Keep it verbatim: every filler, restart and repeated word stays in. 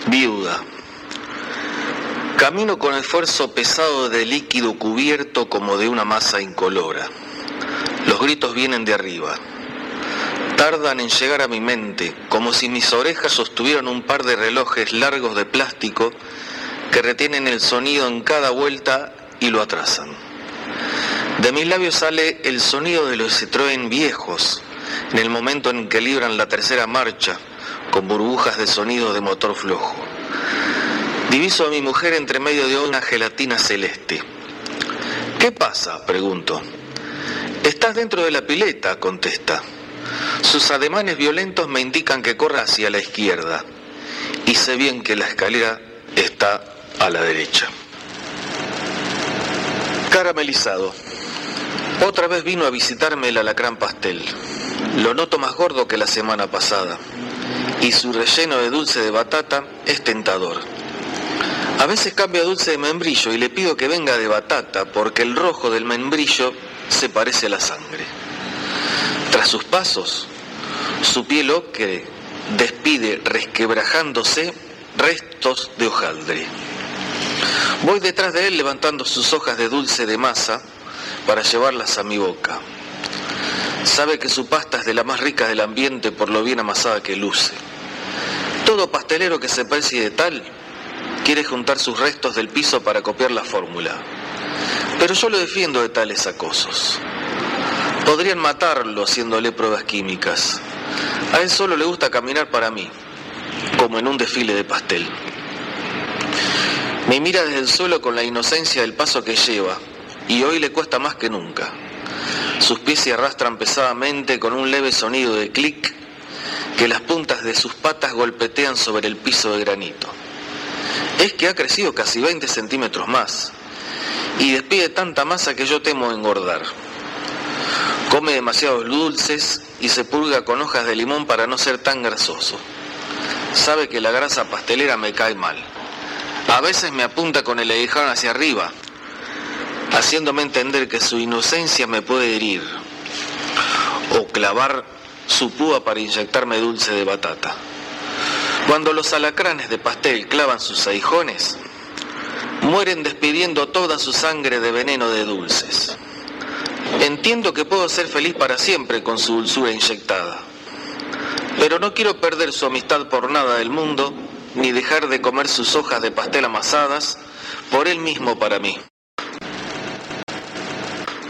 Viuda. Camino con esfuerzo pesado de líquido cubierto como de una masa incolora. Los gritos vienen de arriba. Tardan en llegar a mi mente, como si mis orejas sostuvieran un par de relojes largos de plástico que retienen el sonido en cada vuelta y lo atrasan. De mis labios sale el sonido de los Citroën viejos, en el momento en que libran la tercera marcha, con burbujas de sonido de motor flojo. Diviso a mi mujer entre medio de una gelatina celeste. ¿Qué pasa?, pregunto. «Estás dentro de la pileta», contesta. Sus ademanes violentos me indican que corra hacia la izquierda, y sé bien que la escalera está a la derecha. Caramelizado. Otra vez vino a visitarme el alacrán pastel. Lo noto más gordo que la semana pasada, y su relleno de dulce de batata es tentador. A veces cambia dulce de membrillo y le pido que venga de batata porque el rojo del membrillo se parece a la sangre. Tras sus pasos, su piel ocre despide resquebrajándose restos de hojaldre. Voy detrás de él levantando sus hojas de dulce de masa para llevarlas a mi boca. Sabe que su pasta es de la más rica del ambiente por lo bien amasada que luce. Todo pastelero que se precie de tal quiere juntar sus restos del piso para copiar la fórmula. Pero yo lo defiendo de tales acosos. Podrían matarlo haciéndole pruebas químicas. A él solo le gusta caminar para mí, como en un desfile de pastel. Me mira desde el suelo con la inocencia del paso que lleva, y hoy le cuesta más que nunca. Sus pies se arrastran pesadamente con un leve sonido de clic que las puntas de sus patas golpetean sobre el piso de granito. Es que ha crecido casi veinte centímetros más, y despide tanta masa que yo temo engordar. Come demasiados dulces y se purga con hojas de limón para no ser tan grasoso. Sabe que la grasa pastelera me cae mal. A veces me apunta con el aguijón hacia arriba, haciéndome entender que su inocencia me puede herir, o clavar su púa para inyectarme dulce de batata. Cuando los alacranes de pastel clavan sus aguijones, mueren despidiendo toda su sangre de veneno de dulces. Entiendo que puedo ser feliz para siempre con su dulzura inyectada, pero no quiero perder su amistad por nada del mundo, ni dejar de comer sus hojas de pastel amasadas por él mismo para mí.